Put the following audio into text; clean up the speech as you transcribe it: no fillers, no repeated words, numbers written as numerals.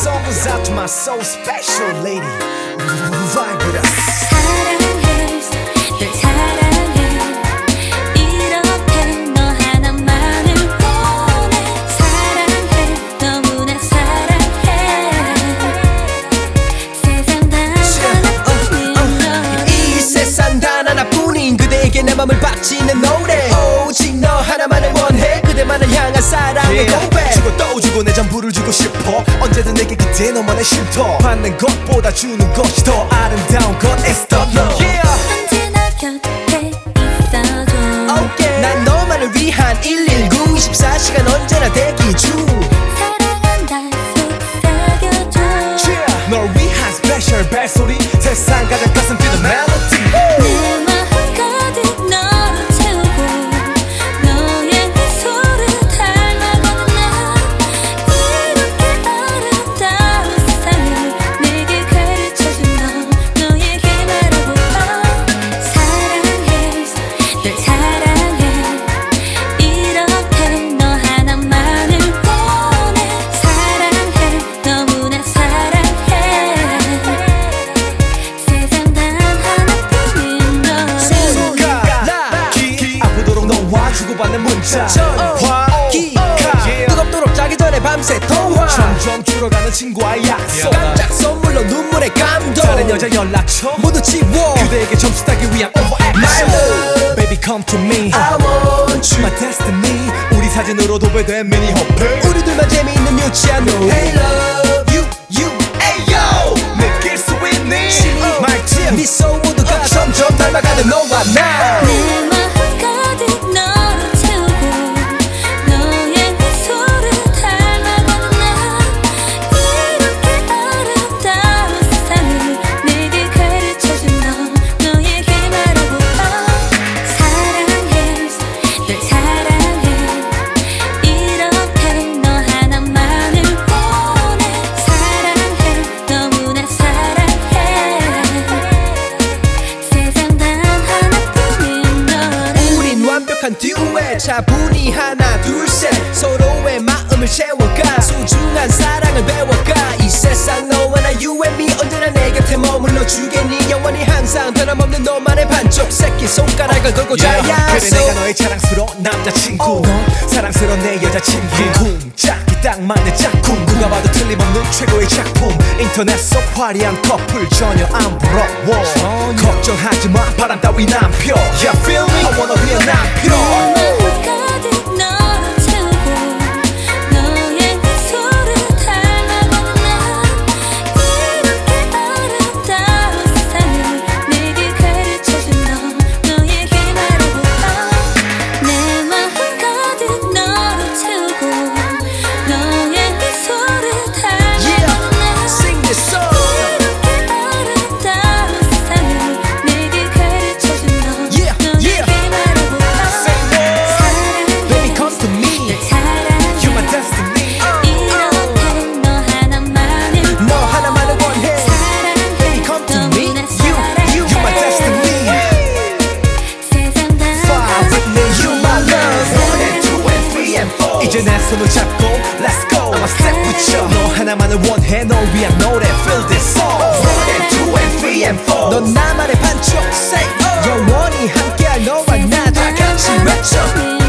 song goes out to my so special lady. Vibe with us. 사랑해, 널 사랑해. 이렇게 너 하나만을 원해. 사랑해, 너무나 사랑해. 세상 단 하나뿐인 너. 이 세상 단 하나뿐인 그대에게 내 맘을 바치는 노래. 오직 너 하나만을 원해. 그대만을 향한 사랑의 고백. 주고 또 주고 내 전부를 주고 싶어. 언제든 내게 그대 너만의 쉼터. 받는 것보다 주는 것이 더 아름다운 것. It's the love. Yeah. 언제나 곁에 있어줘. Okay. 난 너만을 위한 119 24시간 언제나 대기 중. 사랑한다 속삭여줘. Yeah. 널 위한 스페셜 벨소리. 세상 가장 가슴 뛰는 멜로디. 내 마음 가득 너로 채우고 너의 미소를 닮아가는 나. 이렇게 아름다운 세상을 내게 가르쳐준 너. 너에게 말하고파. 사랑해, 널 사랑해. 이렇게 너 하나만을 원해. 사랑해, 너무나 사랑해. 세상 단 하나뿐인 너. 손가락이 아프도록 너와 주고받는 문자. 전화기가 뜨겁도록 자기 전에 밤새 통화. 점점 줄어가는 친구와의 약속. 깜짝 선물로 눈물의 감동. 다른 여자 연락처 모두 지워. 그대에게 점수 따기 위한 overaction. My love, baby come to me. I want you, my destiny. 우리 사진으로 도배된 미니 호텔. 우리 둘만 재미있는 유치한 노래. Hey love, you, ayo. 느낄 수 있니? 말투 미소 모두가 점점 닮아가는 너와 나. 내 마음 가득 너로 채우고 너의 미소를 닮아가는 나. 이렇게 아름다운 세상을 내게 가르쳐준 너. 너에게 말하고파. 사랑해, 널 사랑해. 이렇게 너 하나만을 원해. 사랑해, 너무나 사랑해. 세상 단 하나뿐인 너를. 우린 완벽한 듀엣. 차분히 하나 둘셋 서로의 마음을 채워가. 소중한 사랑을 배워가. 이 세상 너와 나 you and me 언제나 내 곁에 머물러 주겠니. 영원히 항상 변함없는 너만의 반쪽 새끼 손가락을 걸고 자야. 그래 내가 너의 자랑스러운 남자친구. 너 사랑스러운 내 여자친구. 쿵짝이 딱 맞는 짝꿍. 누가 봐도 틀림없는 최고의 작품. 인터넷 속 화려한 커플 전혀 안 부러워. 걱정하지 마 바람 따윈 안 펴. Yeah feel me I wanna be a 남편. 마음 가득 너로 채우고 너의 미소를 닮아가는 나. 이렇게 아름다운 세상을 내게 가르쳐준 너. 너에게 말하고파. 내 마음 가득 너로 채우고 너의 미소를 닮아가는 나. Sing this song. 이렇게 아름다운 세상을 내게 가르쳐준 너. Yeah, 너에게 yeah. 말하고파. Say more. Baby come to me. 널 사랑해. You're my destiny. 이렇게 너 하나만을 너 하나만을 원해. 사랑해. Baby come to me. 너무나 You're my destiny. 세상 단 Fly with me, you my love. 1 and 2 and 3 and 4. 이제 내 손을 잡고 let's go. I'ma step with you. 너 하나만을 원해. 널 위한 노래 feel this song. 1 and 2 and 3 and 4. 넌 나만의 반쪽 say 영원히 함께할 너와 나 다 같이 외쳐.